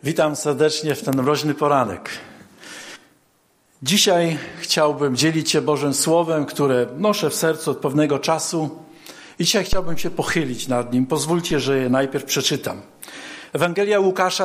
Witam serdecznie w ten mroźny poranek. Dzisiaj chciałbym dzielić się Bożym Słowem, które noszę w sercu od pewnego czasu i dzisiaj chciałbym się pochylić nad nim. Pozwólcie, że je najpierw przeczytam. Ewangelia Łukasza,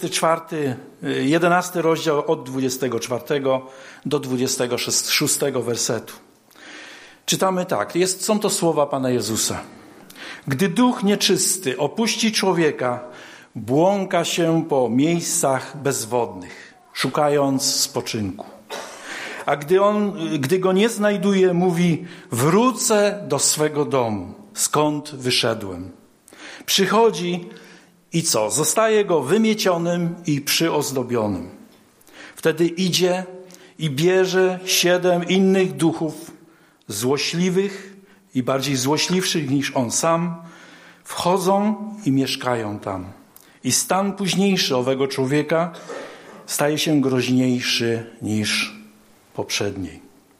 11 rozdział od 24 do 26 wersetu. Czytamy tak, są to słowa Pana Jezusa. Gdy duch nieczysty opuści człowieka, błąka się po miejscach bezwodnych, szukając spoczynku. A gdy go nie znajduje, mówi: wrócę do swego domu, skąd wyszedłem. Przychodzi i co? Zostaje go wymiecionym i przyozdobionym. Wtedy idzie i bierze 7 innych duchów, złośliwych i bardziej złośliwszych niż on sam, wchodzą i mieszkają tam. I stan późniejszy owego człowieka staje się groźniejszy niż poprzedniej.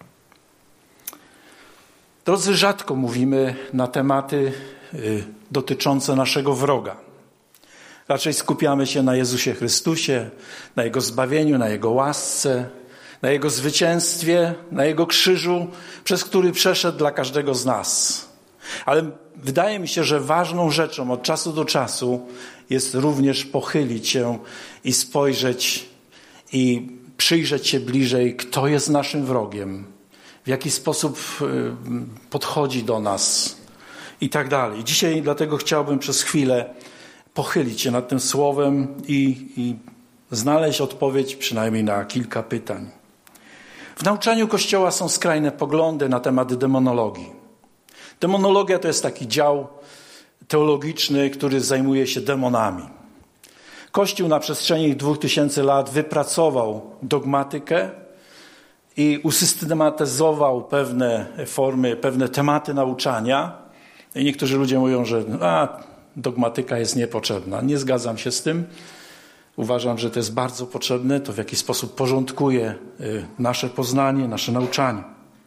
Drodzy, rzadko mówimy na tematy dotyczące naszego wroga. Raczej skupiamy się na Jezusie Chrystusie, na Jego zbawieniu, na Jego łasce, na Jego zwycięstwie, na Jego krzyżu, przez który przeszedł dla każdego z nas. Ale wydaje mi się, że ważną rzeczą od czasu do czasu jest również pochylić się i spojrzeć i przyjrzeć się bliżej, kto jest naszym wrogiem, w jaki sposób podchodzi do nas i tak dalej. Dzisiaj dlatego chciałbym przez chwilę pochylić się nad tym słowem i znaleźć odpowiedź przynajmniej na kilka pytań. W nauczaniu Kościoła są skrajne poglądy na temat demonologii. Demonologia to jest taki dział teologiczny, który zajmuje się demonami. Kościół na przestrzeni 2000 lat wypracował dogmatykę i usystematyzował pewne formy, pewne tematy nauczania. I niektórzy ludzie mówią, że dogmatyka jest niepotrzebna. Nie zgadzam się z tym. Uważam, że to jest bardzo potrzebne. To w jakiś sposób porządkuje nasze poznanie, nasze nauczanie.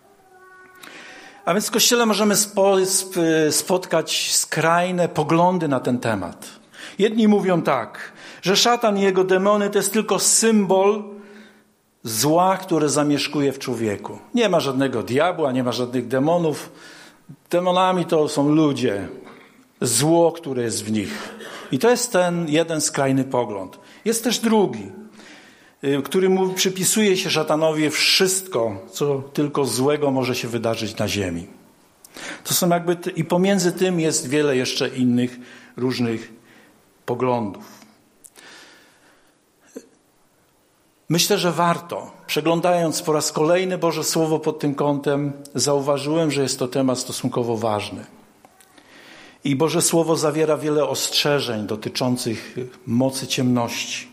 A więc w Kościele możemy spotkać skrajne poglądy na ten temat. Jedni mówią tak, że szatan i jego demony to jest tylko symbol zła, które zamieszkuje w człowieku. Nie ma żadnego diabła, nie ma żadnych demonów. Demonami to są ludzie, zło, które jest w nich. I to jest ten jeden skrajny pogląd. Jest też drugi, który przypisuje się szatanowi wszystko, co tylko złego może się wydarzyć na ziemi. To są i pomiędzy tym jest wiele jeszcze innych różnych poglądów. Myślę, że warto, przeglądając po raz kolejny Boże Słowo pod tym kątem, zauważyłem, że jest to temat stosunkowo ważny. I Boże Słowo zawiera wiele ostrzeżeń dotyczących mocy ciemności.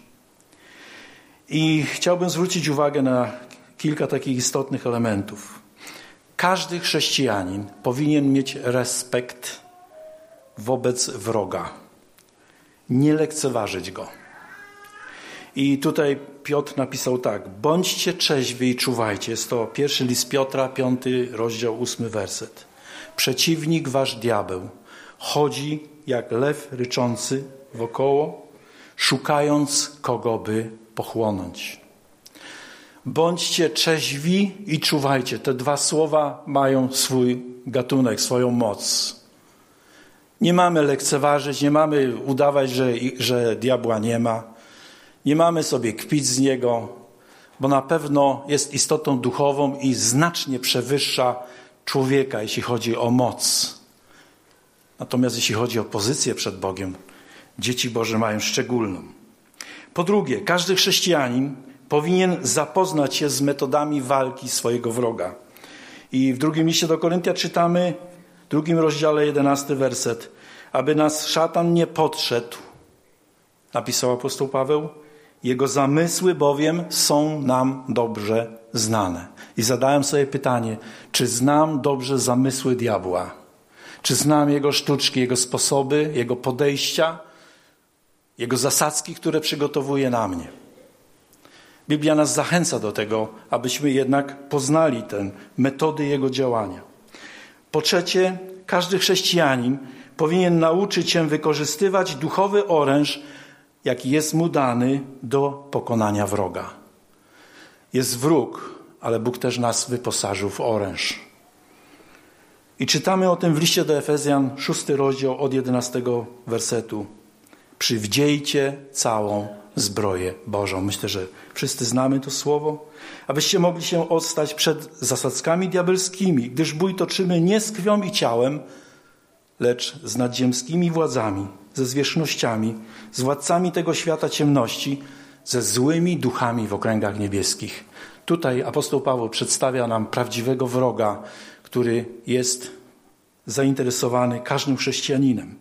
I chciałbym zwrócić uwagę na kilka takich istotnych elementów. Każdy chrześcijanin powinien mieć respekt wobec wroga. Nie lekceważyć go. I tutaj Piotr napisał tak: bądźcie trzeźwi i czuwajcie. Jest to 1 list Piotra, 5 rozdział, 8 werset. Przeciwnik wasz diabeł chodzi jak lew ryczący wokoło, szukając kogo by pochłonąć. Bądźcie trzeźwi i czuwajcie. Te dwa słowa mają swój gatunek, swoją moc. Nie mamy lekceważyć, nie mamy udawać, że diabła nie ma. Nie mamy sobie kpić z niego, bo na pewno jest istotą duchową i znacznie przewyższa człowieka, jeśli chodzi o moc. Natomiast jeśli chodzi o pozycję przed Bogiem, dzieci Boże mają szczególną. Po drugie, każdy chrześcijanin powinien zapoznać się z metodami walki swojego wroga. I w drugim liście do Koryntian czytamy, w 2 rozdziale, 11 werset. Aby nas szatan nie podszedł, napisał apostoł Paweł, jego zamysły bowiem są nam dobrze znane. I zadałem sobie pytanie, czy znam dobrze zamysły diabła? Czy znam jego sztuczki, jego sposoby, jego podejścia, jego zasadzki, które przygotowuje na mnie? Biblia nas zachęca do tego, abyśmy jednak poznali te metody jego działania. Po trzecie, każdy chrześcijanin powinien nauczyć się wykorzystywać duchowy oręż jaki jest mu dany do pokonania wroga. Jest wróg, ale Bóg też nas wyposażył w oręż. I czytamy o tym w liście do Efezjan, 6 rozdział od 11 wersetu. Przywdziejcie całą zbroję Bożą. Myślę, że wszyscy znamy to słowo. Abyście mogli się odstać przed zasadzkami diabelskimi, gdyż bój toczymy nie z krwią i ciałem, lecz z nadziemskimi władzami, ze zwierzchnościami, z władcami tego świata ciemności, ze złymi duchami w okręgach niebieskich. Tutaj apostoł Paweł przedstawia nam prawdziwego wroga, który jest zainteresowany każdym chrześcijaninem.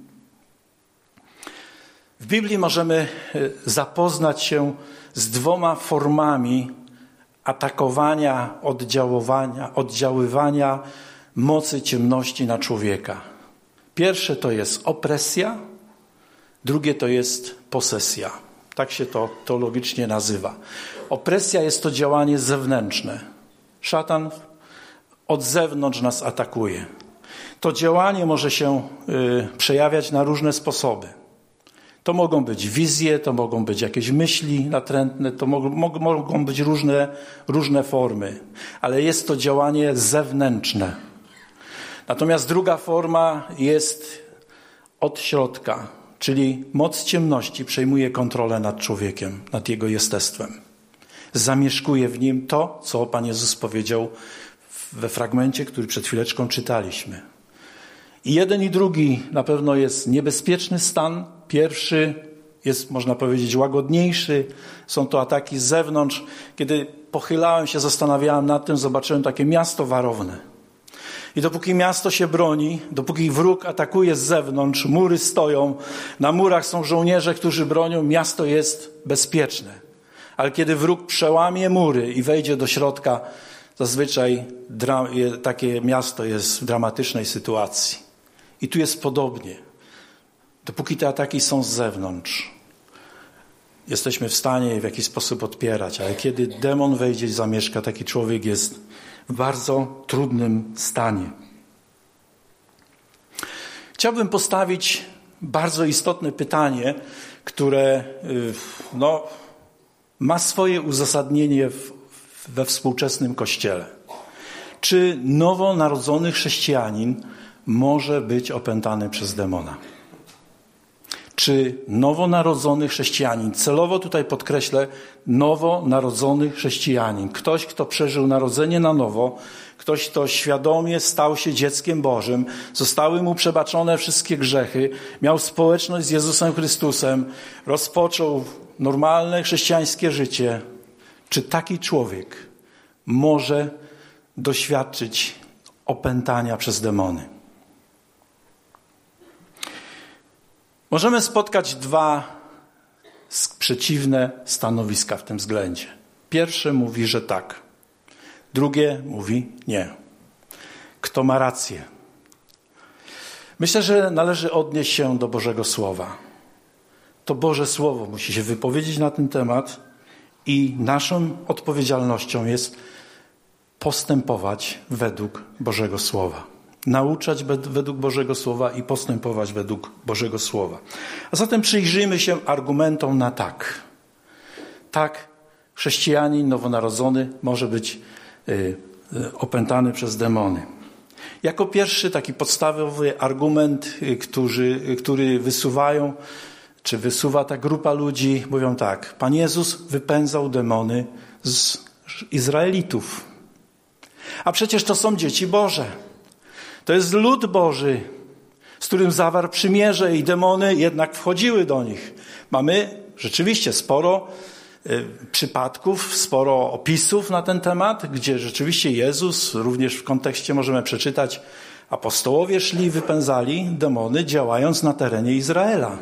W Biblii możemy zapoznać się z 2 formami atakowania, oddziaływania mocy ciemności na człowieka. Pierwsze to jest opresja, drugie to jest posesja. Tak się to teologicznie nazywa. Opresja jest to działanie zewnętrzne. Szatan od zewnątrz nas atakuje. To działanie może się przejawiać na różne sposoby. To mogą być wizje, to mogą być jakieś myśli natrętne, to mogą być różne formy, ale jest to działanie zewnętrzne. Natomiast druga forma jest od środka, czyli moc ciemności przejmuje kontrolę nad człowiekiem, nad jego jestestwem. Zamieszkuje w nim to, co Pan Jezus powiedział we fragmencie, który przed chwileczką czytaliśmy. I jeden i drugi na pewno jest niebezpieczny stan. Pierwszy jest, można powiedzieć, łagodniejszy. Są to ataki z zewnątrz. Kiedy pochylałem się, zastanawiałem nad tym, zobaczyłem takie miasto warowne. I dopóki miasto się broni, dopóki wróg atakuje z zewnątrz, mury stoją, na murach są żołnierze, którzy bronią, miasto jest bezpieczne. Ale kiedy wróg przełamie mury i wejdzie do środka, zazwyczaj takie miasto jest w dramatycznej sytuacji. I tu jest podobnie. Dopóki te ataki są z zewnątrz, jesteśmy w stanie je w jakiś sposób odpierać, ale kiedy demon wejdzie i zamieszka, taki człowiek jest w bardzo trudnym stanie. Chciałbym postawić bardzo istotne pytanie, które ma swoje uzasadnienie we współczesnym Kościele. Czy nowonarodzony chrześcijanin może być opętany przez demona? Czy nowonarodzony chrześcijanin, celowo tutaj podkreślę, nowonarodzony chrześcijanin, ktoś, kto przeżył narodzenie na nowo, ktoś, kto świadomie stał się dzieckiem Bożym, zostały mu przebaczone wszystkie grzechy, miał społeczność z Jezusem Chrystusem, rozpoczął normalne chrześcijańskie życie, czy taki człowiek może doświadczyć opętania przez demony? Możemy spotkać 2 przeciwne stanowiska w tym względzie. Pierwsze mówi, że tak. Drugie mówi nie. Kto ma rację? Myślę, że należy odnieść się do Bożego Słowa. To Boże Słowo musi się wypowiedzieć na ten temat i naszą odpowiedzialnością jest postępować według Bożego Słowa. Nauczać według Bożego Słowa i postępować według Bożego Słowa. A zatem przyjrzyjmy się argumentom na tak. Tak, chrześcijanin nowonarodzony może być opętany przez demony. Jako pierwszy taki podstawowy argument, który wysuwa ta grupa ludzi, mówią tak. Pan Jezus wypędzał demony z Izraelitów. A przecież to są dzieci Boże. To jest lud Boży, z którym zawarł przymierze i demony jednak wchodziły do nich. Mamy rzeczywiście sporo przypadków, sporo opisów na ten temat, gdzie rzeczywiście Jezus, również w kontekście możemy przeczytać, apostołowie szli i wypędzali demony, działając na terenie Izraela.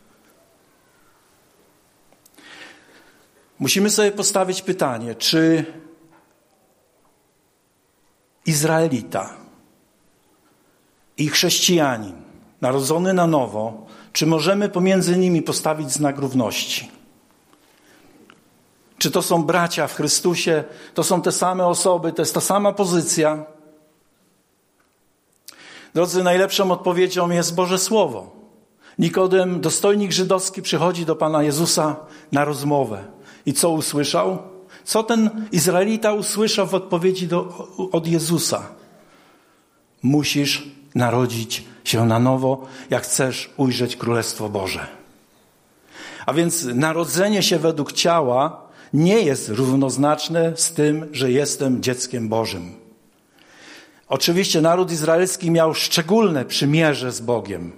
Musimy sobie postawić pytanie, czy Izraelita i chrześcijanin, narodzony na nowo, czy możemy pomiędzy nimi postawić znak równości? Czy to są bracia w Chrystusie, to są te same osoby, to jest ta sama pozycja? Drodzy, najlepszą odpowiedzią jest Boże Słowo. Nikodem, dostojnik żydowski, przychodzi do Pana Jezusa na rozmowę. I co usłyszał? Co ten Izraelita usłyszał w odpowiedzi od Jezusa? Musisz narodzić się na nowo, jak chcesz ujrzeć Królestwo Boże. A więc narodzenie się według ciała nie jest równoznaczne z tym, że jestem dzieckiem Bożym. Oczywiście naród izraelski miał szczególne przymierze z Bogiem,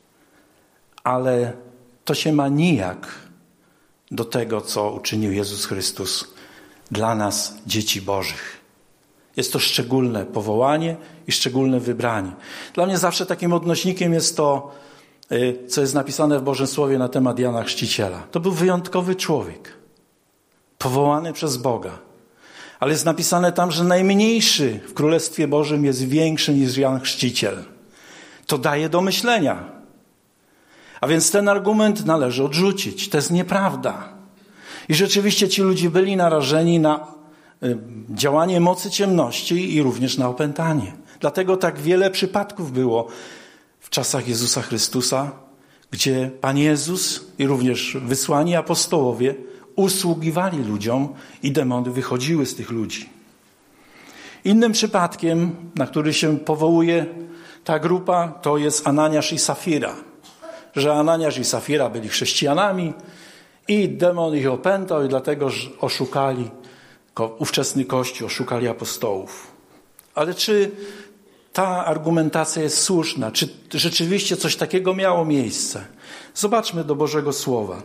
ale to się ma nijak do tego, co uczynił Jezus Chrystus dla nas, dzieci Bożych. Jest to szczególne powołanie i szczególne wybranie. Dla mnie zawsze takim odnośnikiem jest to, co jest napisane w Bożym Słowie na temat Jana Chrzciciela. To był wyjątkowy człowiek, powołany przez Boga. Ale jest napisane tam, że najmniejszy w Królestwie Bożym jest większy niż Jan Chrzciciel. To daje do myślenia. A więc ten argument należy odrzucić. To jest nieprawda. I rzeczywiście ci ludzie byli narażeni na działanie mocy ciemności i również na opętanie. Dlatego tak wiele przypadków było w czasach Jezusa Chrystusa, gdzie Pan Jezus i również wysłani apostołowie usługiwali ludziom i demony wychodziły z tych ludzi. Innym przypadkiem, na który się powołuje ta grupa, to jest Ananiasz i Safira. Że Ananiasz i Safira byli chrześcijanami i demon ich opętał i dlatego oszukali ówczesny Kościół, oszukali apostołów. Ale czy ta argumentacja jest słuszna? Czy rzeczywiście coś takiego miało miejsce? Zobaczmy do Bożego Słowa.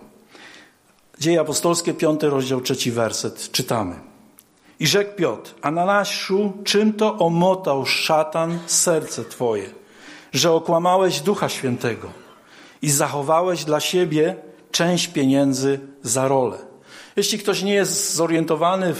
Dzieje apostolskie, 5 rozdział, 3 werset. Czytamy. I rzekł Piotr: Ananiaszu, czym to omotał szatan serce twoje, że okłamałeś Ducha Świętego i zachowałeś dla siebie część pieniędzy za rolę. Jeśli ktoś nie jest zorientowany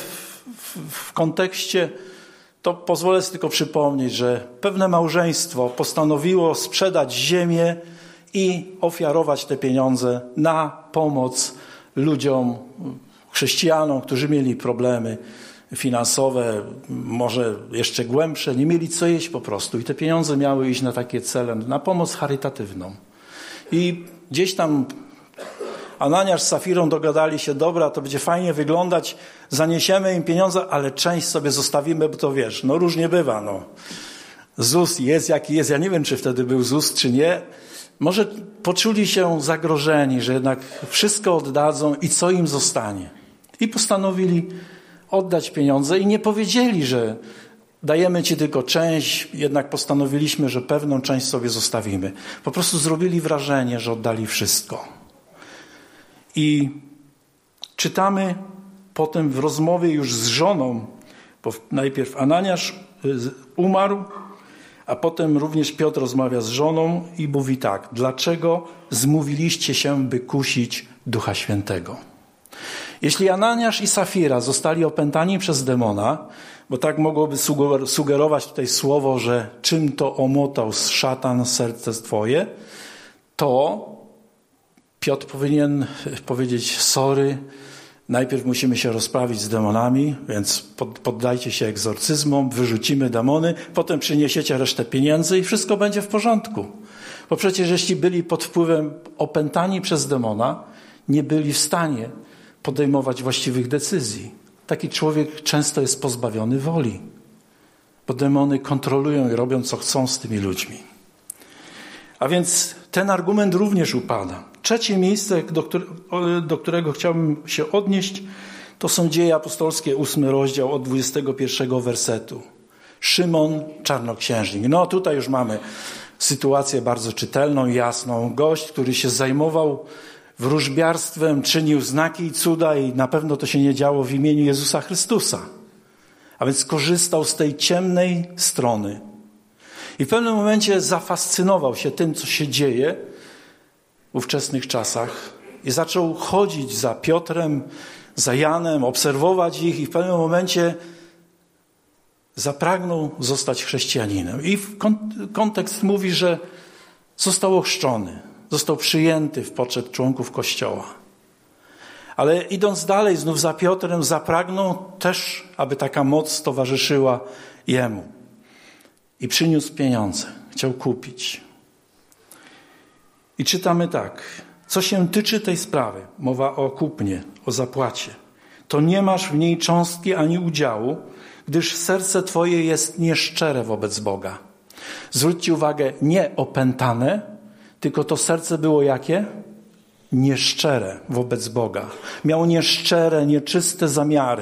w kontekście, to pozwolę sobie tylko przypomnieć, że pewne małżeństwo postanowiło sprzedać ziemię i ofiarować te pieniądze na pomoc ludziom, chrześcijanom, którzy mieli problemy finansowe, może jeszcze głębsze, nie mieli co jeść po prostu. I te pieniądze miały iść na takie cele, na pomoc charytatywną. I gdzieś tam Ananiasz z Safirą dogadali się, dobra, to będzie fajnie wyglądać, zaniesiemy im pieniądze, ale część sobie zostawimy, bo to wiesz, no różnie bywa, no. ZUS jest jaki jest, ja nie wiem, czy wtedy był ZUS, czy nie. Może poczuli się zagrożeni, że jednak wszystko oddadzą i co im zostanie. I postanowili oddać pieniądze i nie powiedzieli, że dajemy ci tylko część, jednak postanowiliśmy, że pewną część sobie zostawimy. Po prostu zrobili wrażenie, że oddali wszystko. I czytamy potem w rozmowie już z żoną, bo najpierw Ananiasz umarł, a potem również Piotr rozmawia z żoną i mówi tak: dlaczego zmówiliście się, by kusić Ducha Świętego? Jeśli Ananiasz i Safira zostali opętani przez demona, bo tak mogłoby sugerować tutaj słowo, że czym to omotał szatan serce twoje, to Piotr powinien powiedzieć: sorry, najpierw musimy się rozprawić z demonami, więc poddajcie się egzorcyzmom, wyrzucimy demony, potem przyniesiecie resztę pieniędzy i wszystko będzie w porządku. Bo przecież jeśli byli pod wpływem opętani przez demona, nie byli w stanie podejmować właściwych decyzji. Taki człowiek często jest pozbawiony woli, bo demony kontrolują i robią, co chcą z tymi ludźmi. A więc ten argument również upada. Trzecie miejsce, do którego chciałbym się odnieść, to są Dzieje apostolskie, 8 rozdział od 21 wersetu. Szymon Czarnoksiężnik. No tutaj już mamy sytuację bardzo czytelną, jasną. Gość, który się zajmował wróżbiarstwem, czynił znaki i cuda i na pewno to się nie działo w imieniu Jezusa Chrystusa. A więc korzystał z tej ciemnej strony. I w pewnym momencie zafascynował się tym, co się dzieje w ówczesnych czasach i zaczął chodzić za Piotrem, za Janem, obserwować ich i w pewnym momencie zapragnął zostać chrześcijaninem. I kontekst mówi, że został ochrzczony, został przyjęty w poczet członków Kościoła. Ale idąc dalej, znów za Piotrem, zapragnął też, aby taka moc towarzyszyła jemu. I przyniósł pieniądze, chciał kupić. I czytamy tak. Co się tyczy tej sprawy, mowa o kupnie, o zapłacie, to nie masz w niej cząstki ani udziału, gdyż serce twoje jest nieszczere wobec Boga. Zwróćcie uwagę, nie opętane, tylko to serce było jakie? Nieszczere wobec Boga. Miało nieszczere, nieczyste zamiary.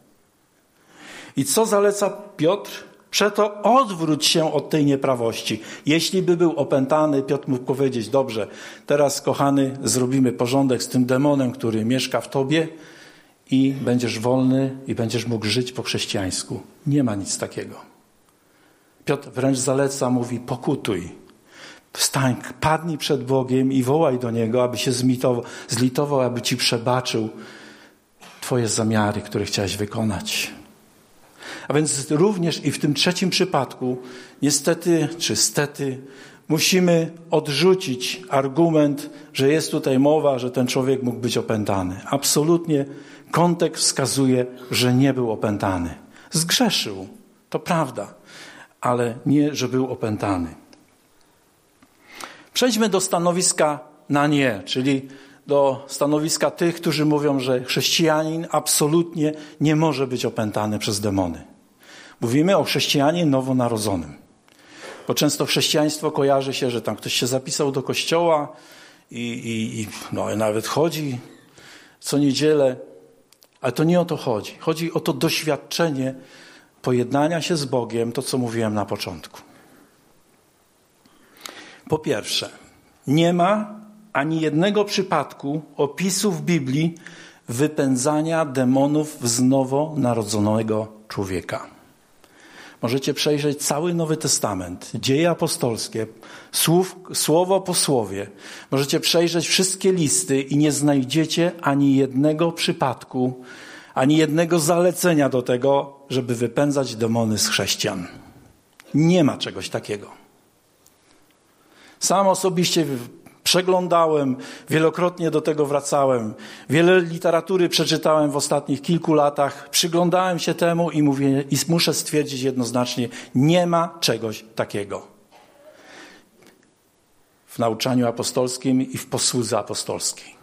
I co zaleca Piotr? Przeto odwróć się od tej nieprawości. Jeśli by był opętany, Piotr mógł powiedzieć, dobrze, teraz kochany, zrobimy porządek z tym demonem, który mieszka w tobie i będziesz wolny i będziesz mógł żyć po chrześcijańsku. Nie ma nic takiego. Piotr wręcz zaleca, mówi, pokutuj. Wstań, padnij przed Bogiem i wołaj do Niego, aby się zlitował, aby ci przebaczył twoje zamiary, które chciałeś wykonać. A więc również i w tym trzecim przypadku, niestety czy stety, musimy odrzucić argument, że jest tutaj mowa, że ten człowiek mógł być opętany. Absolutnie kontekst wskazuje, że nie był opętany. Zgrzeszył, to prawda, ale nie, że był opętany. Przejdźmy do stanowiska na nie, czyli do stanowiska tych, którzy mówią, że chrześcijanin absolutnie nie może być opętany przez demony. Mówimy o chrześcijaninie nowonarodzonym. Bo często chrześcijaństwo kojarzy się, że tam ktoś się zapisał do kościoła i nawet chodzi co niedzielę. Ale to nie o to chodzi. Chodzi o to doświadczenie pojednania się z Bogiem, to co mówiłem na początku. Po pierwsze, nie ma ani jednego przypadku opisu w Biblii wypędzania demonów z nowonarodzonego człowieka. Możecie przejrzeć cały Nowy Testament, dzieje apostolskie, słowo po słowie. Możecie przejrzeć wszystkie listy i nie znajdziecie ani jednego przypadku, ani jednego zalecenia do tego, żeby wypędzać demony z chrześcijan. Nie ma czegoś takiego. Sam osobiście przeglądałem, wielokrotnie do tego wracałem. Wiele literatury przeczytałem w ostatnich kilku latach. Przyglądałem się temu i mówię, i muszę stwierdzić jednoznacznie, nie ma czegoś takiego. W nauczaniu apostolskim i w posłudze apostolskiej.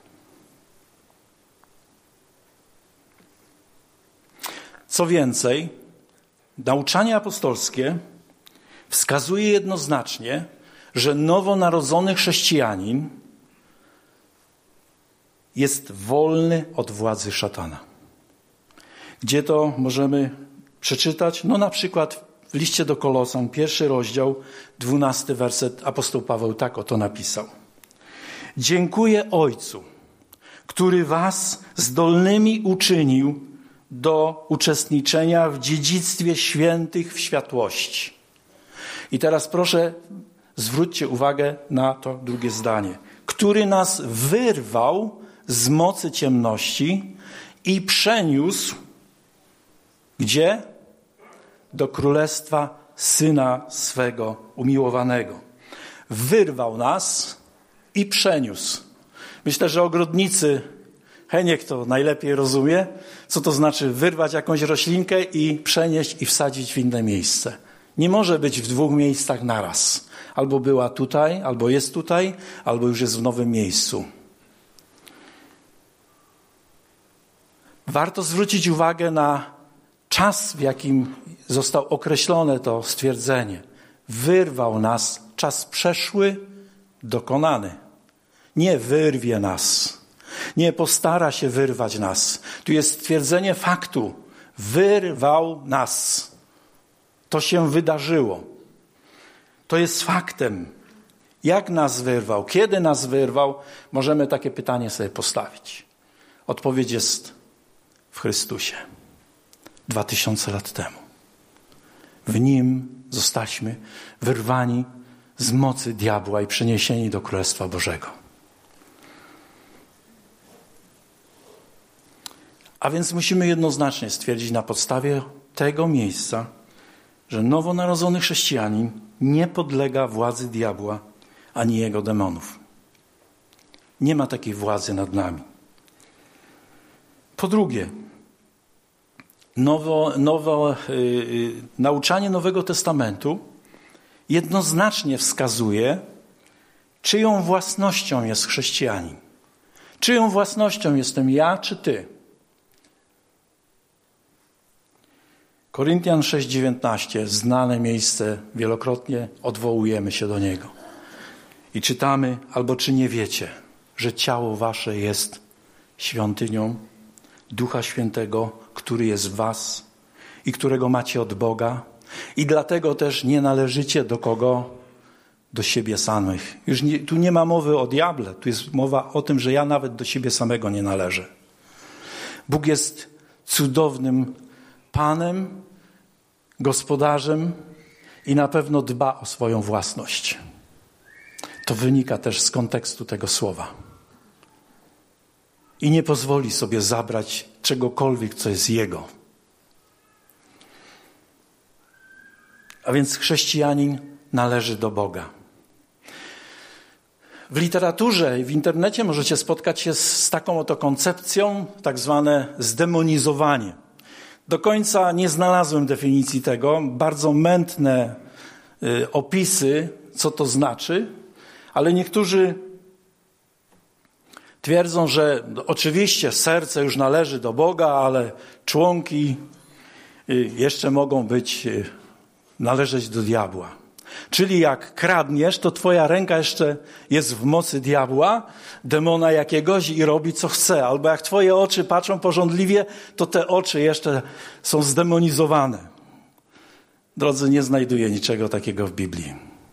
Co więcej, nauczanie apostolskie wskazuje jednoznacznie, że nowonarodzony chrześcijanin jest wolny od władzy szatana. Gdzie to możemy przeczytać? No na przykład w liście do Kolosan, 1 rozdział, 12 werset, apostoł Paweł tak oto napisał. Dziękuję Ojcu, który was zdolnymi uczynił do uczestniczenia w dziedzictwie świętych w światłości. I teraz proszę, zwróćcie uwagę na to drugie zdanie. Który nas wyrwał z mocy ciemności i przeniósł, gdzie? Do królestwa Syna swego umiłowanego. Wyrwał nas i przeniósł. Myślę, że ogrodnicy, Heniek to najlepiej rozumie, co to znaczy wyrwać jakąś roślinkę i przenieść i wsadzić w inne miejsce. Nie może być w dwóch miejscach naraz. Albo była tutaj, albo jest tutaj, albo już jest w nowym miejscu. Warto zwrócić uwagę na czas, w jakim zostało określone to stwierdzenie. Wyrwał nas, czas przeszły, dokonany. Nie wyrwie nas. Nie postara się wyrwać nas. Tu jest stwierdzenie faktu. Wyrwał nas. To się wydarzyło. To jest faktem. Jak nas wyrwał? Kiedy nas wyrwał? Możemy takie pytanie sobie postawić. Odpowiedź jest w Chrystusie. 2000 lat temu. W Nim zostaliśmy wyrwani z mocy diabła i przeniesieni do Królestwa Bożego. A więc musimy jednoznacznie stwierdzić na podstawie tego miejsca, że nowonarodzony chrześcijanin nie podlega władzy diabła ani jego demonów. Nie ma takiej władzy nad nami. Po drugie, nauczanie Nowego Testamentu jednoznacznie wskazuje, Czyją własnością jest chrześcijanin? Czyją własnością jestem ja czy ty? Koryntian 6:19, znane miejsce, wielokrotnie odwołujemy się do niego. I czytamy, albo czy nie wiecie, że ciało wasze jest świątynią Ducha Świętego, który jest w was i którego macie od Boga, i dlatego też nie należycie do kogo? Do siebie samych. Tu nie ma mowy o diable, tu jest mowa o tym, że ja nawet do siebie samego nie należę. Bóg jest cudownym Panem, gospodarzem i na pewno dba o swoją własność. To wynika też z kontekstu tego słowa. I nie pozwoli sobie zabrać czegokolwiek, co jest Jego. A więc chrześcijanin należy do Boga. W literaturze i w internecie możecie spotkać się z taką oto koncepcją, tak zwane zdemonizowanie. Do końca nie znalazłem definicji tego, bardzo mętne opisy, co to znaczy, ale niektórzy twierdzą, że oczywiście serce już należy do Boga, ale członki jeszcze mogą należeć do diabła. Czyli jak kradniesz, to twoja ręka jeszcze jest w mocy diabła, demona jakiegoś i robi co chce. Albo jak twoje oczy patrzą pożądliwie, to te oczy jeszcze są zdemonizowane. Drodzy, nie znajduję niczego takiego w Biblii.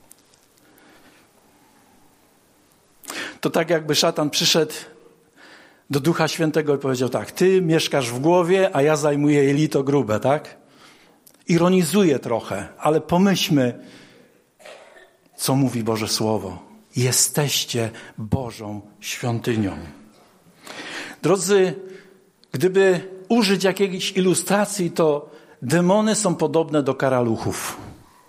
To tak jakby szatan przyszedł do Ducha Świętego i powiedział tak: ty mieszkasz w głowie, a ja zajmuję jelito grube, tak? Ironizuję trochę, ale pomyślmy, co mówi Boże Słowo. Jesteście Bożą świątynią. Drodzy, gdyby użyć jakiejś ilustracji, to demony są podobne do karaluchów.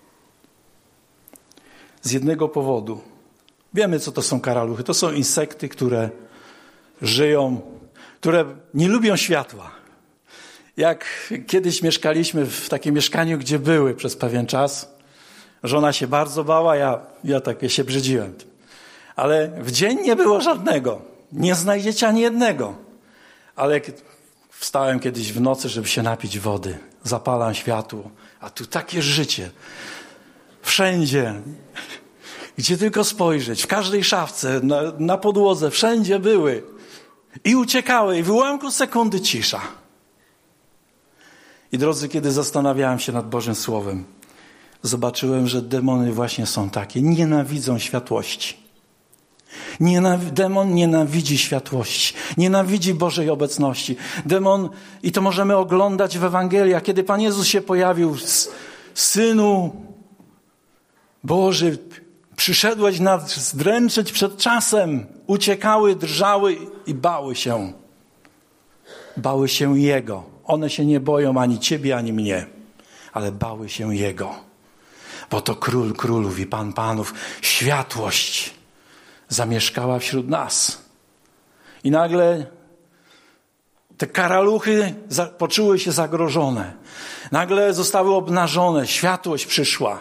Z jednego powodu. Wiemy, co to są karaluchy. To są insekty, które żyją, które nie lubią światła. Jak kiedyś mieszkaliśmy w takim mieszkaniu, gdzie były przez pewien czas, żona się bardzo bała, ja tak się brzydziłem. Ale w dzień nie było żadnego. Nie znajdziecie ani jednego. Ale wstałem kiedyś w nocy, żeby się napić wody. Zapalam światło, a tu takie życie. Wszędzie. Gdzie tylko spojrzeć. W każdej szafce, na podłodze. Wszędzie były. I uciekały. I w ułamku sekundy cisza. I drodzy, kiedy zastanawiałem się nad Bożym Słowem, zobaczyłem, że demony właśnie są takie. Nienawidzą światłości. Demon nienawidzi światłości. Nienawidzi Bożej obecności. Demon, i to możemy oglądać w Ewangeliach, kiedy Pan Jezus się pojawił, Synu Boży, przyszedłeś nas zdręczyć przed czasem. Uciekały, drżały i bały się. Bały się Jego. One się nie boją ani Ciebie, ani mnie, ale bały się Jego. Bo to Król Królów i Pan Panów, światłość zamieszkała wśród nas. I nagle te karaluchy poczuły się zagrożone. Nagle zostały obnażone, światłość przyszła.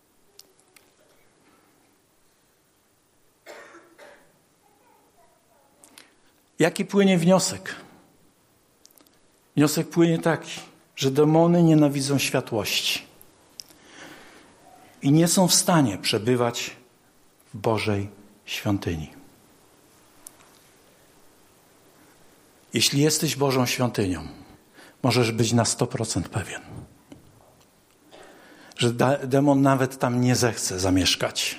Jaki płynie wniosek? Wniosek płynie taki, że demony nienawidzą światłości i nie są w stanie przebywać w Bożej świątyni. Jeśli jesteś Bożą świątynią, możesz być na 100% pewien, że demon nawet tam nie zechce zamieszkać.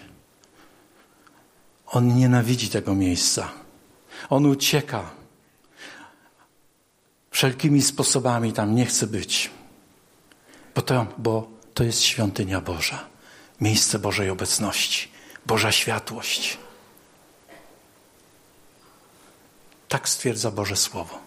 On nienawidzi tego miejsca. On ucieka. Wszelkimi sposobami tam nie chce być. Bo to jest świątynia Boża. Miejsce Bożej obecności. Boża światłość. Tak stwierdza Boże Słowo.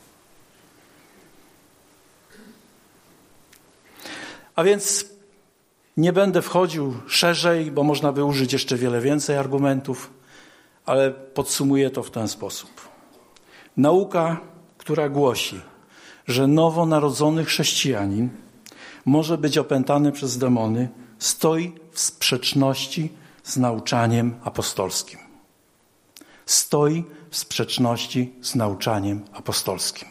A więc nie będę wchodził szerzej, bo można by użyć jeszcze wiele więcej argumentów, ale podsumuję to w ten sposób. Nauka, która głosi, że nowonarodzony chrześcijanin może być opętany przez demony, stoi w sprzeczności z nauczaniem apostolskim. stoi w sprzeczności z nauczaniem apostolskim.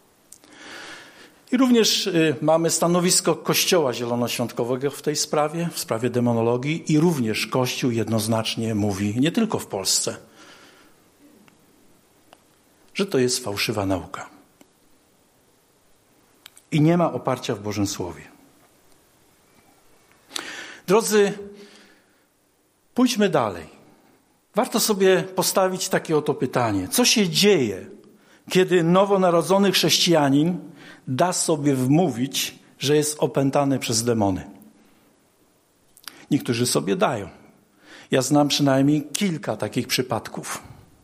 I również mamy stanowisko Kościoła Zielonoświątkowego w tej sprawie, w sprawie demonologii, i również Kościół jednoznacznie mówi, nie tylko w Polsce, że to jest fałszywa nauka. I nie ma oparcia w Bożym Słowie. Drodzy, pójdźmy dalej. Warto sobie postawić takie oto pytanie. Co się dzieje, kiedy nowonarodzony chrześcijanin da sobie wmówić, że jest opętany przez demony? Niektórzy sobie dają. Ja znam przynajmniej kilka takich przypadków.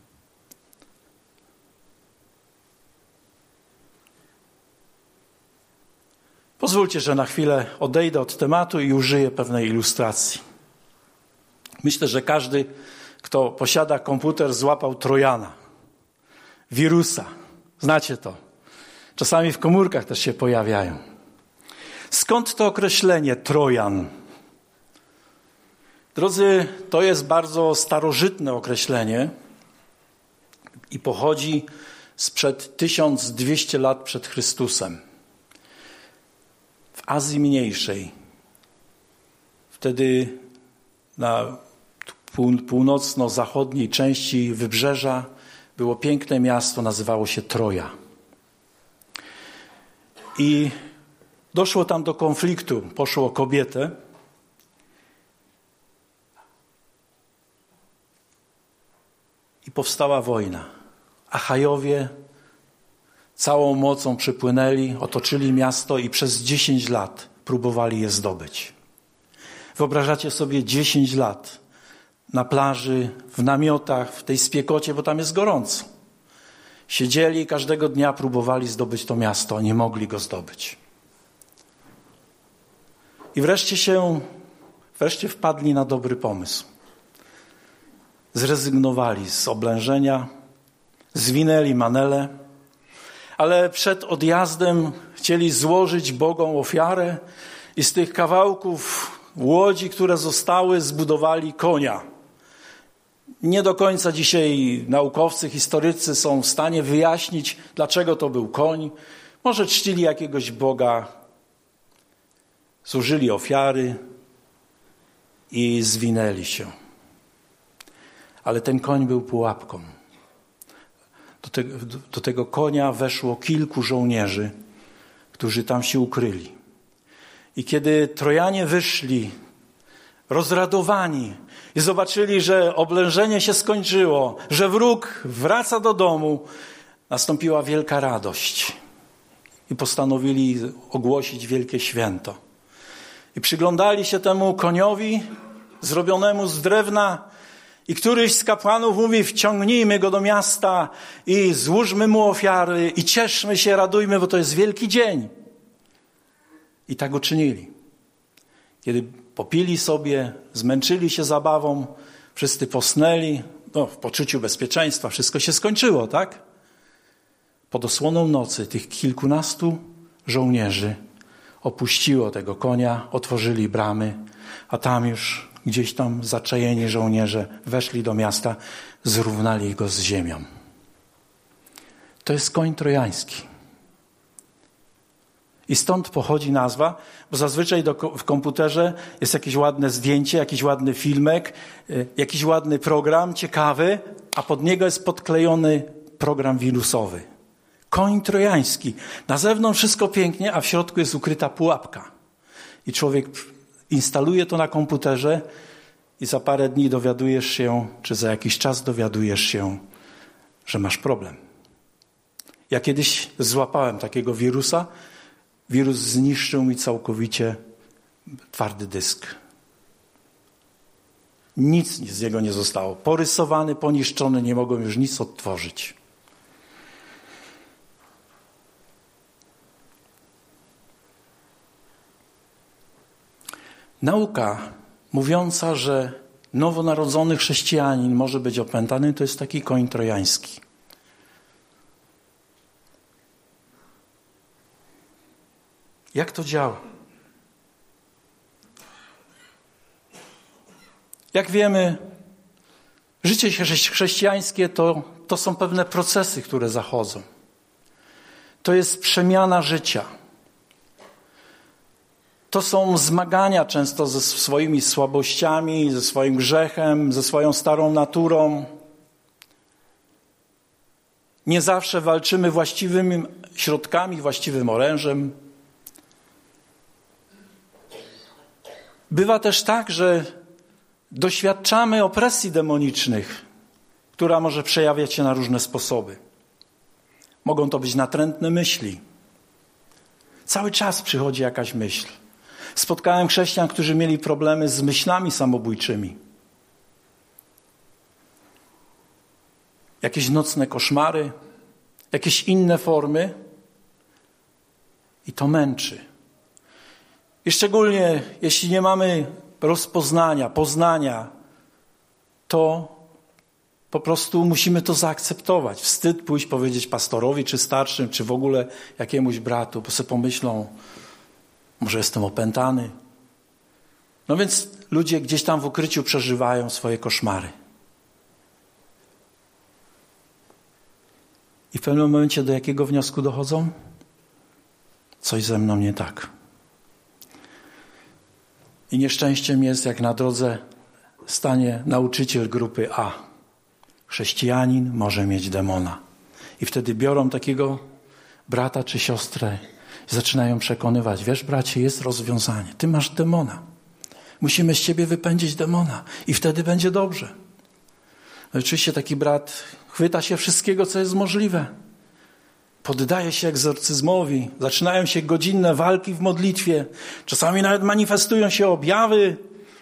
Pozwólcie, że na chwilę odejdę od tematu i użyję pewnej ilustracji. Myślę, że każdy, kto posiada komputer, złapał Trojana, wirusa. Znacie to. Czasami w komórkach też się pojawiają. Skąd to określenie Trojan? Drodzy, to jest bardzo starożytne określenie i pochodzi sprzed 1200 lat przed Chrystusem. W Azji Mniejszej, wtedy na północno-zachodniej części wybrzeża było piękne miasto, nazywało się Troja. I doszło tam do konfliktu, poszło o kobietę. I powstała wojna. Achajowie całą mocą przypłynęli, otoczyli miasto i przez 10 lat próbowali je zdobyć. Wyobrażacie sobie 10 lat na plaży, w namiotach, w tej spiekocie, bo tam jest gorąco. Siedzieli, każdego dnia próbowali zdobyć to miasto, a nie mogli go zdobyć. I wreszcie wpadli na dobry pomysł. Zrezygnowali z oblężenia, zwinęli manele, ale przed odjazdem chcieli złożyć Bogom ofiarę i z tych kawałków łodzi, które zostały, zbudowali konia. Nie do końca dzisiaj naukowcy, historycy są w stanie wyjaśnić, dlaczego to był koń. Może czcili jakiegoś Boga, złożyli ofiary i zwinęli się. Ale ten koń był pułapką. Do tego konia weszło kilku żołnierzy, którzy tam się ukryli. I kiedy Trojanie wyszli, rozradowani, i zobaczyli, że oblężenie się skończyło, że wróg wraca do domu, nastąpiła wielka radość. I postanowili ogłosić wielkie święto. I przyglądali się temu koniowi zrobionemu z drewna, i któryś z kapłanów mówi: wciągnijmy go do miasta i złóżmy mu ofiary i cieszmy się, radujmy, bo to jest wielki dzień. I tak uczynili. Kiedy popili sobie, zmęczyli się zabawą, wszyscy posnęli, w poczuciu bezpieczeństwa, wszystko się skończyło, tak? Pod osłoną nocy tych kilkunastu żołnierzy opuściło tego konia, otworzyli bramy, a tam już gdzieś tam zaczajeni żołnierze weszli do miasta, zrównali go z ziemią. To jest koń trojański. I stąd pochodzi nazwa, bo zazwyczaj w komputerze jest jakieś ładne zdjęcie, jakiś ładny filmek, jakiś ładny program, ciekawy, a pod niego jest podklejony program wirusowy. Koń trojański. Na zewnątrz wszystko pięknie, a w środku jest ukryta pułapka. I człowiek instaluje to na komputerze i za parę dni dowiadujesz się, czy za jakiś czas dowiadujesz się, że masz problem. Ja kiedyś złapałem takiego wirusa. Wirus zniszczył mi całkowicie twardy dysk. Nic z niego nie zostało. Porysowany, poniszczony, nie mogłem już nic odtworzyć. Nauka mówiąca, że nowonarodzony chrześcijanin może być opętany, to jest taki koń trojański. Jak to działa? Jak wiemy, Życie chrześcijańskie to są pewne procesy, które zachodzą. To jest przemiana życia. To są zmagania często ze swoimi słabościami, ze swoim grzechem, ze swoją starą naturą. Nie zawsze walczymy właściwymi środkami, właściwym orężem. Bywa też tak, że doświadczamy opresji demonicznych, która może przejawiać się na różne sposoby. Mogą to być natrętne myśli. Cały czas przychodzi jakaś myśl. Spotkałem chrześcijan, którzy mieli problemy z myślami samobójczymi. Jakieś nocne koszmary, jakieś inne formy. I to męczy. I szczególnie jeśli nie mamy rozpoznania, poznania, to po prostu musimy to zaakceptować. Wstyd pójść powiedzieć pastorowi, czy starszym, czy w ogóle jakiemuś bratu, bo sobie pomyślą, może jestem opętany. No więc ludzie gdzieś tam w ukryciu przeżywają swoje koszmary. I w pewnym momencie do jakiego wniosku dochodzą? Coś ze mną nie tak. I nieszczęściem jest, jak na drodze stanie nauczyciel grupy A. Chrześcijanin może mieć demona. I wtedy biorą takiego brata czy siostrę i zaczynają przekonywać. Wiesz, bracie, jest rozwiązanie. Ty masz demona. Musimy z ciebie wypędzić demona. I wtedy będzie dobrze. No oczywiście taki brat chwyta się wszystkiego, co jest możliwe. Poddaje się egzorcyzmowi. Zaczynają się godzinne walki w modlitwie. Czasami nawet manifestują się objawy.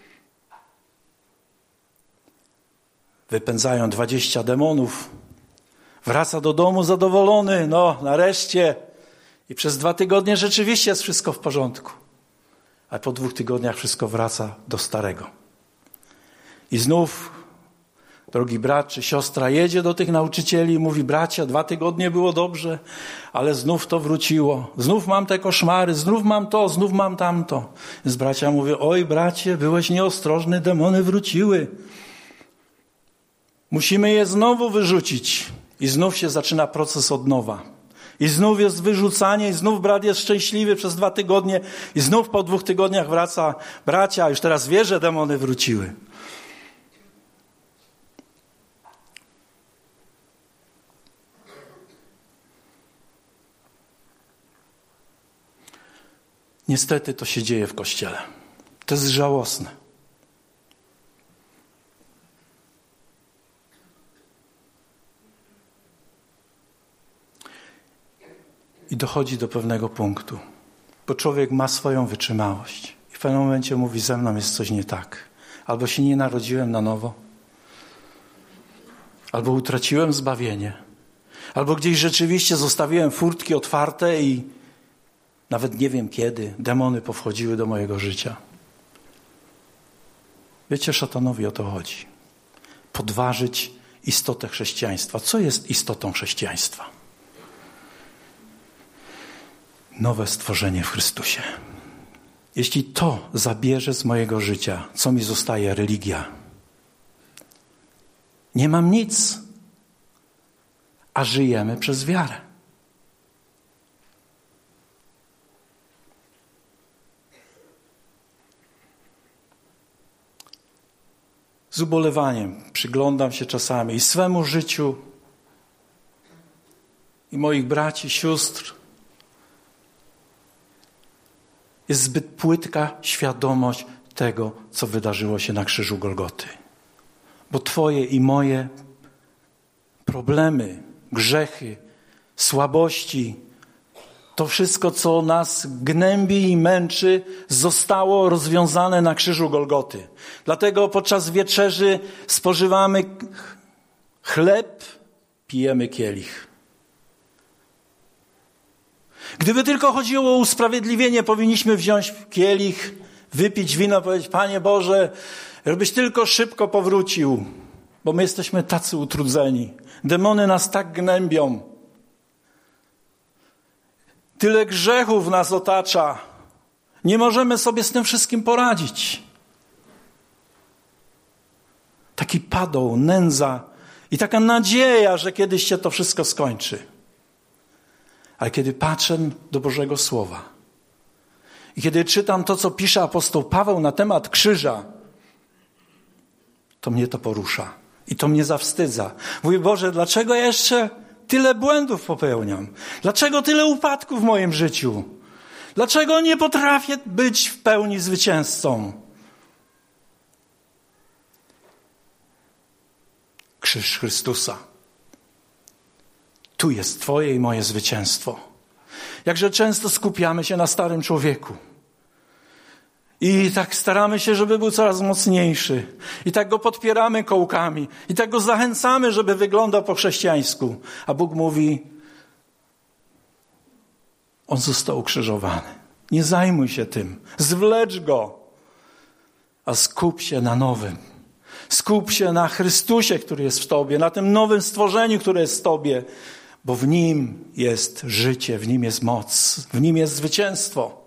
Wypędzają 20 demonów. Wraca do domu zadowolony. No, nareszcie. I przez 2 tygodnie rzeczywiście jest wszystko w porządku. A po 2 tygodniach wszystko wraca do starego. I znów drogi brat czy siostra jedzie do tych nauczycieli i mówi, bracia, 2 tygodnie było dobrze, ale znów to wróciło. Znów mam te koszmary, znów mam to, znów mam tamto. Więc bracia mówią, oj bracie, byłeś nieostrożny, demony wróciły. Musimy je znowu wyrzucić. I znów się zaczyna proces od nowa. I znów jest wyrzucanie, i znów brat jest szczęśliwy przez 2 tygodnie, i znów po 2 tygodniach wraca, bracia, już teraz wie, że demony wróciły. Niestety to się dzieje w Kościele. To jest żałosne. I dochodzi do pewnego punktu, bo człowiek ma swoją wytrzymałość. I w pewnym momencie mówi, ze mną jest coś nie tak. Albo się nie narodziłem na nowo, albo utraciłem zbawienie, albo gdzieś rzeczywiście zostawiłem furtki otwarte i nawet nie wiem kiedy demony powchodziły do mojego życia. Wiecie, szatanowi o to chodzi. Podważyć istotę chrześcijaństwa. Co jest istotą chrześcijaństwa? Nowe stworzenie w Chrystusie. Jeśli to zabierze z mojego życia, co mi zostaje? Religia. Nie mam nic, a żyjemy przez wiarę. Z ubolewaniem przyglądam się czasami i swemu życiu, i moich braci, sióstr. Jest zbyt płytka świadomość tego, co wydarzyło się na krzyżu Golgoty. Bo twoje i moje problemy, grzechy, słabości, to wszystko, co nas gnębi i męczy, zostało rozwiązane na krzyżu Golgoty. Dlatego podczas wieczerzy spożywamy chleb, pijemy kielich. Gdyby tylko chodziło o usprawiedliwienie, powinniśmy wziąć kielich, wypić wino, powiedzieć, Panie Boże, żebyś tylko szybko powrócił, bo my jesteśmy tacy utrudzeni. Demony nas tak gnębią. Tyle grzechów nas otacza. Nie możemy sobie z tym wszystkim poradzić. taki padoł, nędza i taka nadzieja, że kiedyś się to wszystko skończy. Ale kiedy patrzę do Bożego Słowa i kiedy czytam to, co pisze apostoł Paweł na temat krzyża, to mnie to porusza i to mnie zawstydza. Mówię, Boże, dlaczego ja jeszcze tyle błędów popełniam? Dlaczego tyle upadków w moim życiu? Dlaczego nie potrafię być w pełni zwycięzcą? Krzyż Chrystusa. Tu jest Twoje i moje zwycięstwo. Jakże często skupiamy się na starym człowieku. I tak staramy się, żeby był coraz mocniejszy. I tak go podpieramy kołkami. I tak go zachęcamy, żeby wyglądał po chrześcijańsku. A Bóg mówi, on został ukrzyżowany. Nie zajmuj się tym. Zwlecz go. A skup się na nowym. Skup się na Chrystusie, który jest w Tobie. Na tym nowym stworzeniu, które jest w Tobie. Bo w Nim jest życie, w Nim jest moc. W Nim jest zwycięstwo.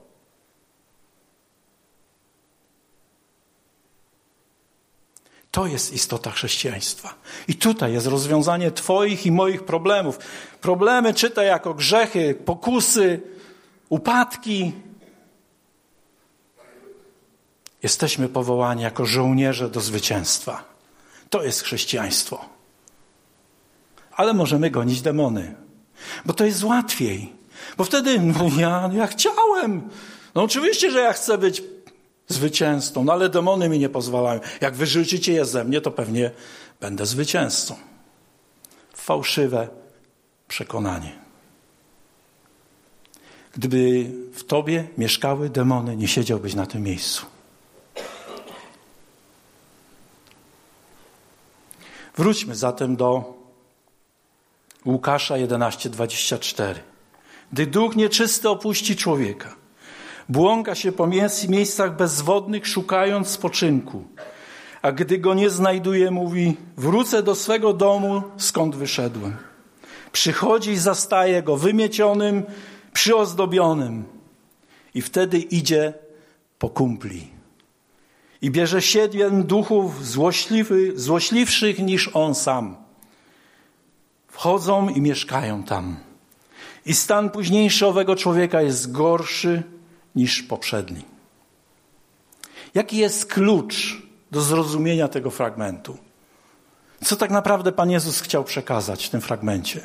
To jest istota chrześcijaństwa. I tutaj jest rozwiązanie Twoich i moich problemów. Problemy czytaj jako grzechy, pokusy, upadki. Jesteśmy powołani jako żołnierze do zwycięstwa. To jest chrześcijaństwo. Ale możemy gonić demony. Bo to jest łatwiej. Bo wtedy, ja chciałem. No oczywiście, że ja chcę być zwycięzcą, no ale demony mi nie pozwalają. Jak wyrzucicie je ze mnie, to pewnie będę zwycięzcą. Fałszywe przekonanie. Gdyby w Tobie mieszkały demony, nie siedziałbyś na tym miejscu. Wróćmy zatem do Łukasza 11:24. Gdy duch nieczysty opuści człowieka, błąka się po miejscach bezwodnych, szukając spoczynku. A gdy go nie znajduje, mówi, wrócę do swego domu, skąd wyszedłem. Przychodzi i zastaje go wymiecionym, przyozdobionym. I wtedy idzie po kumpli. I bierze 7 duchów złośliwszych niż on sam. Wchodzą i mieszkają tam. I stan późniejszy owego człowieka jest gorszy niż poprzedni. Jaki jest klucz do zrozumienia tego fragmentu? Co tak naprawdę Pan Jezus chciał przekazać w tym fragmencie?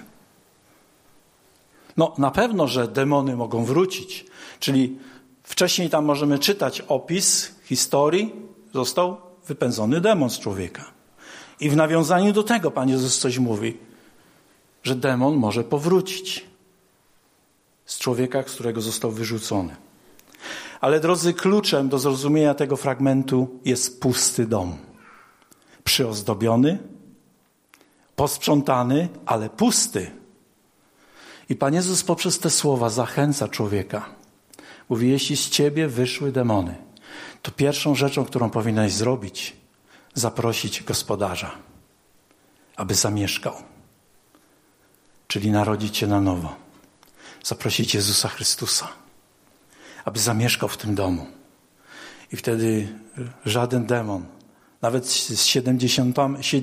No, na pewno, że demony mogą wrócić. Czyli wcześniej tam możemy czytać opis historii. Został wypędzony demon z człowieka. I w nawiązaniu do tego Pan Jezus coś mówi, że demon może powrócić z człowieka, z którego został wyrzucony. Ale drodzy, kluczem do zrozumienia tego fragmentu jest pusty dom. Przyozdobiony, posprzątany, ale pusty. I Pan Jezus poprzez te słowa zachęca człowieka. Mówi, jeśli z ciebie wyszły demony, to pierwszą rzeczą, którą powinieneś zrobić, zaprosić gospodarza, aby zamieszkał. Czyli narodzić się na nowo. Zaprosić Jezusa Chrystusa, aby zamieszkał w tym domu. I wtedy żaden demon, nawet z 70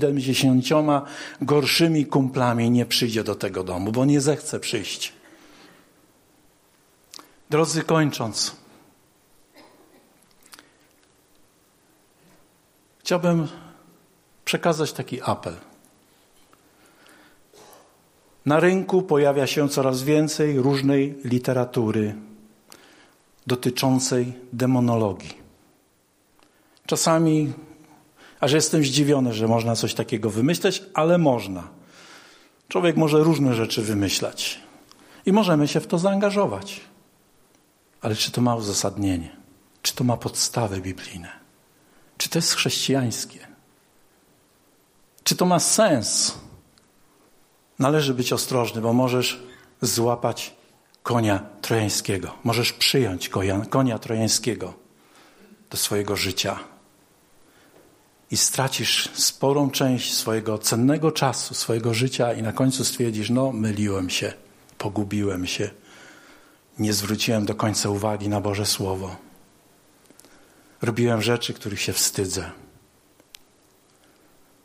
gorszymi kumplami nie przyjdzie do tego domu, bo nie zechce przyjść. Drodzy, kończąc, chciałbym przekazać taki apel. Na rynku pojawia się coraz więcej różnej literatury dotyczącej demonologii. Czasami aż jestem zdziwiony, że można coś takiego wymyśleć, ale można. Człowiek może różne rzeczy wymyślać i możemy się w to zaangażować. Ale czy to ma uzasadnienie? Czy to ma podstawy biblijne? Czy to jest chrześcijańskie? Czy to ma sens? Należy być ostrożny, bo możesz złapać konia trojańskiego. Możesz przyjąć konia trojańskiego do swojego życia. I stracisz sporą część swojego cennego czasu, swojego życia i na końcu stwierdzisz, myliłem się, pogubiłem się, nie zwróciłem do końca uwagi na Boże Słowo. Robiłem rzeczy, których się wstydzę.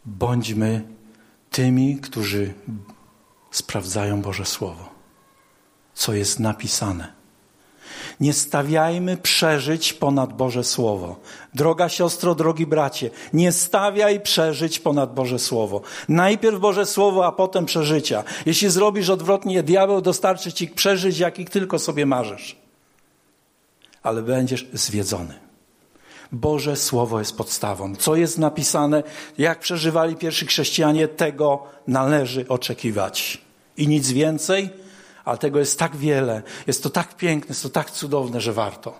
Bądźmy tymi, którzy sprawdzają Boże Słowo, co jest napisane. Nie stawiajmy przeżyć ponad Boże Słowo. Droga siostro, drogi bracie, nie stawiaj przeżyć ponad Boże Słowo. Najpierw Boże Słowo, a potem przeżycia. Jeśli zrobisz odwrotnie, diabeł dostarczy ci przeżyć, jakich tylko sobie marzysz. Ale będziesz zwiedzony. Boże Słowo jest podstawą. Co jest napisane, jak przeżywali pierwsi chrześcijanie, tego należy oczekiwać. I nic więcej, ale tego jest tak wiele. Jest to tak piękne, jest to tak cudowne, że warto.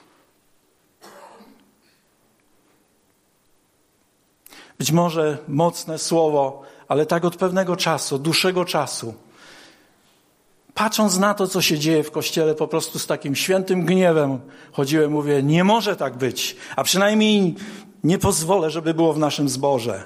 Być może mocne słowo, ale tak od pewnego czasu, od dłuższego czasu, patrząc na to, co się dzieje w Kościele, po prostu z takim świętym gniewem chodziłem, mówię, nie może tak być, a przynajmniej nie pozwolę, żeby było w naszym zborze.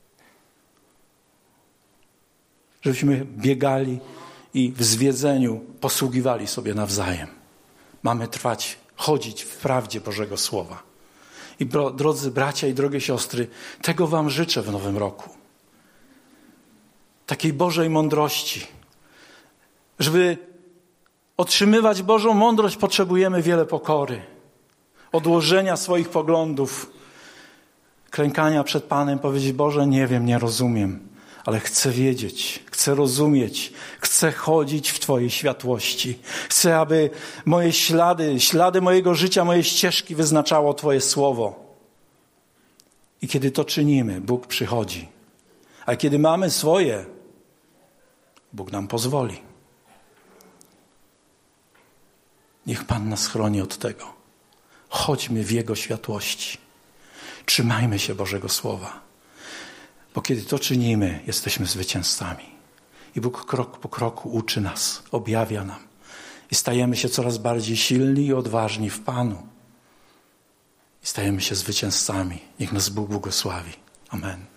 Żebyśmy biegali i w zwiedzeniu posługiwali sobie nawzajem. Mamy trwać, chodzić w prawdzie Bożego Słowa. I drodzy bracia i drogie siostry, tego wam życzę w nowym roku. Takiej Bożej mądrości. Żeby otrzymywać Bożą mądrość, potrzebujemy wiele pokory, odłożenia swoich poglądów, klękania przed Panem, powiedzieć, Boże, nie wiem, nie rozumiem, ale chcę wiedzieć, chcę rozumieć, chcę chodzić w Twojej światłości. Chcę, aby moje ślady mojego życia, moje ścieżki wyznaczało Twoje Słowo. I kiedy to czynimy, Bóg przychodzi. A kiedy mamy swoje, Bóg nam pozwoli. Niech Pan nas chroni od tego. Chodźmy w Jego światłości. Trzymajmy się Bożego Słowa. Bo kiedy to czynimy, jesteśmy zwycięzcami. I Bóg krok po kroku uczy nas, objawia nam. I stajemy się coraz bardziej silni i odważni w Panu. I stajemy się zwycięzcami. Niech nas Bóg błogosławi. Amen.